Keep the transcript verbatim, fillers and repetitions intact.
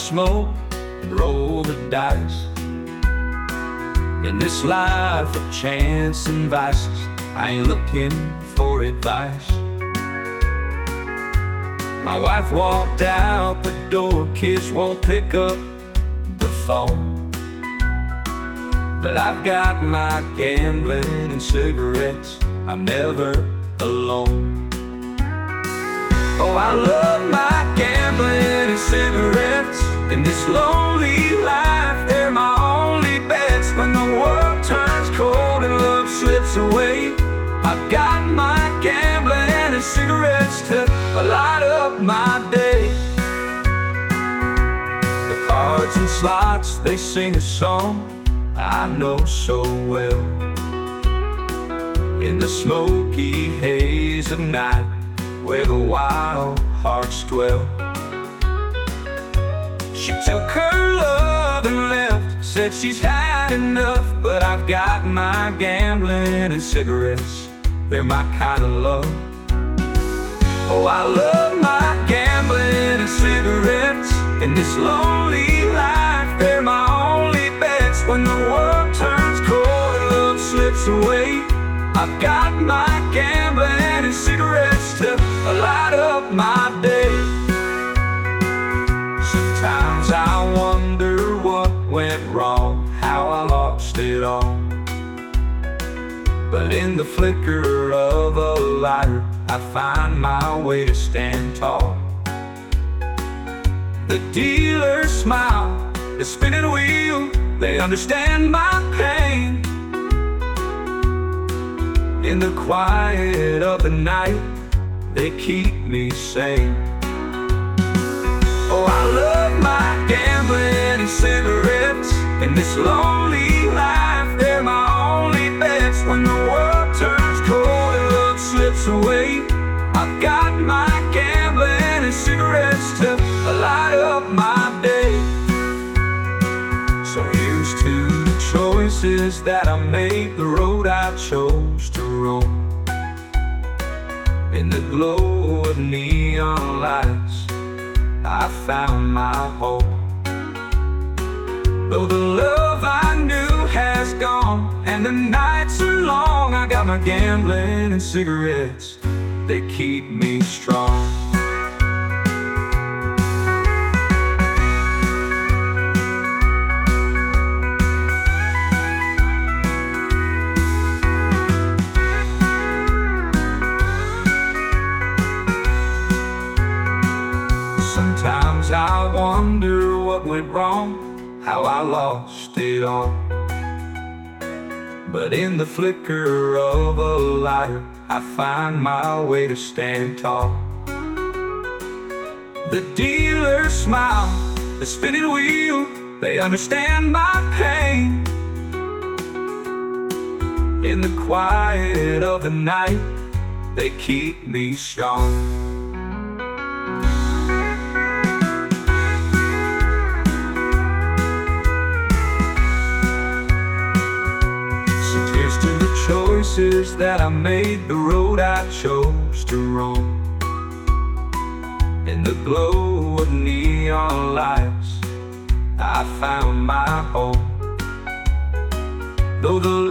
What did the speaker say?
smoke and roll the dice. In this life of chance and vices, I ain't looking for advice. My wife walked out the door, kids won't pick up the phone. But I've got my gambling and cigarettes, I'm never alone. Oh, I love my gambling and cigarettes. In this lonely life, they're my only bets. When the world turns cold and love slips away, I've got my gambling and cigarettes to light up my day. The cards and slots, they sing a song I know so well. In the smoky haze of night, where the wild hearts dwell. She took her love and left, said she's had enough. But I've got my gambling and cigarettes, they're my kind of love. Oh, I love my gambling and cigarettes. In this lonely life, they're my only bets. When the world turns cold and love slips away, I've got my gambling and cigarettes to light up my day. Sometimes I wonder what went wrong, how I lost it all. But in the flicker of a lighter, I find my way to stand tall. The dealers smile, the spinning wheel, they understand my pain. In the quiet of the night, they keep me sane. Oh, I love my gambling and cigarettes. In this lonely life, they're my only bets. When the world turns cold and love slips away, I've got my gambling and cigarettes to light up my day. So used to the choices that I made, the road I chose to roam. In the glow of neon lights, I found my hope. Though the love I knew has gone and the nights are long, I got my gambling and cigarettes, they keep me strong. Sometimes I wonder what went wrong, how I lost it all. But in the flicker of a lighter, I find my way to stand tall. The dealers smile, the spinning wheel, they understand my pain. In the quiet of the night, they keep me strong. Choices that I made, the road I chose to roam. In the glow of neon lights, I found my home. Though the